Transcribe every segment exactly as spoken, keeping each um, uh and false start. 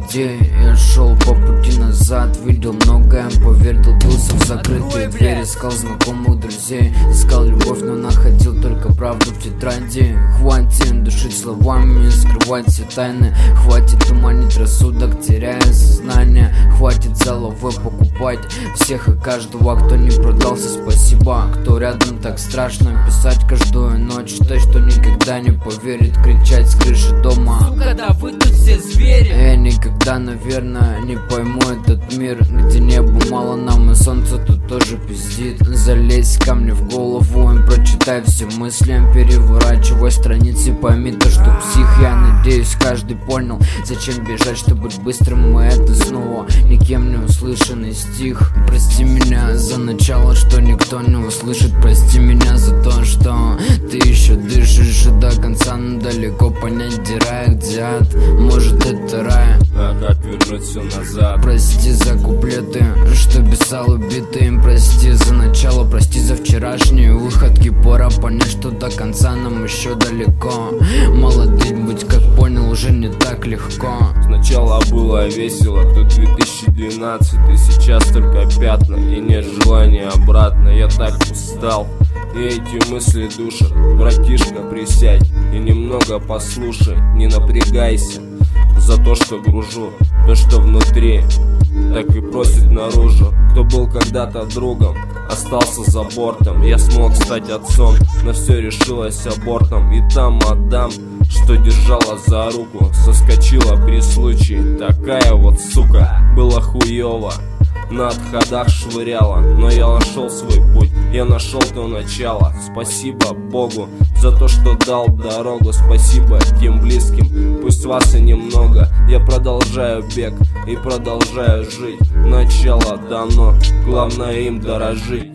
где я шел по пути назад. Видел многое, поверь, долбился в закрытые двери. Искал знакомых друзей, искал любовь, но находил только правду в тетради. Хватит душить словами, скрывать все тайны. Хватит туманить рассудок, теряя сознание. Хватит заловы покупать всех и каждого, кто не продался. Спасибо, кто рядом, так страшно писать каждую ночь то, что никогда не поверит. Кричать с крыши дома: сука, да вы тут все звери. Я никогда, наверное, не пойму этот мир, где небу мало нам и солнце тут тоже пиздит. Залезь ко мне в голову и прочитай все мысли. Переворачивай страницы, пойми то, что псих. Я надеюсь, каждый понял, зачем бежать, чтобы быть быстрым. И это снова никем не услышанный стих. Прости меня за начало, что никто не услышит. Прости меня за то, что ты еще дышишь, и до конца, но далеко понять, где рай, где ад. Может, это рай, а как вернуть все назад? Прости за куплеты, что писал убитый. Прости за начало, прости за вчерашние выходки. Пора понять, что до конца нам еще далеко. Молодым быть, как понял, уже не так легко. Сначала было весело, тут две тысячи двенадцатый, сейчас только пятна и нет желания обратно. Я так устал, и эти мысли душат. Братишка, присядь и немного послушай. Не напрягайся за то, что гружу. То, что внутри, так и просит наружу. Кто был когда-то другом, остался за бортом. Я смог стать отцом, но все решилось абортом. И там мадам, что держала за руку, соскочила при случае. Такая вот сука, было хуёво, на отходах швыряла. Но я нашел свой путь, я нашел то начало. Спасибо Богу за то, что дал дорогу. Спасибо тем близким, пусть вас и немного. Я продолжаю бег и продолжаю жить. Начало дано, главное им дорожить.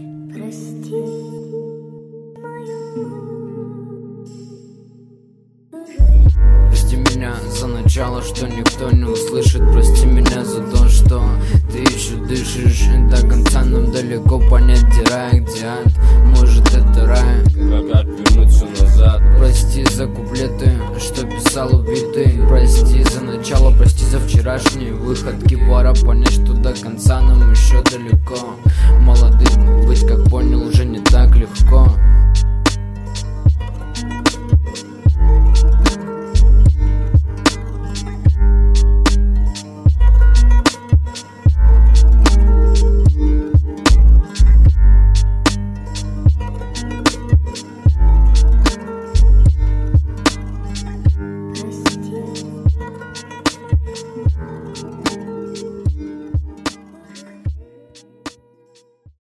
Прости меня за начало, что никто не услышит. Прости меня за то, что ты еще дышишь, и до конца нам далеко понять, где рай, где ад. Может, это рай, а как вернуть все назад? Прости за куплеты, что писал убитый. Прости за начало, прости за вчерашние выходки. Пора понять, что до конца нам еще далеко. Молодым быть, как понял, уже не так легко.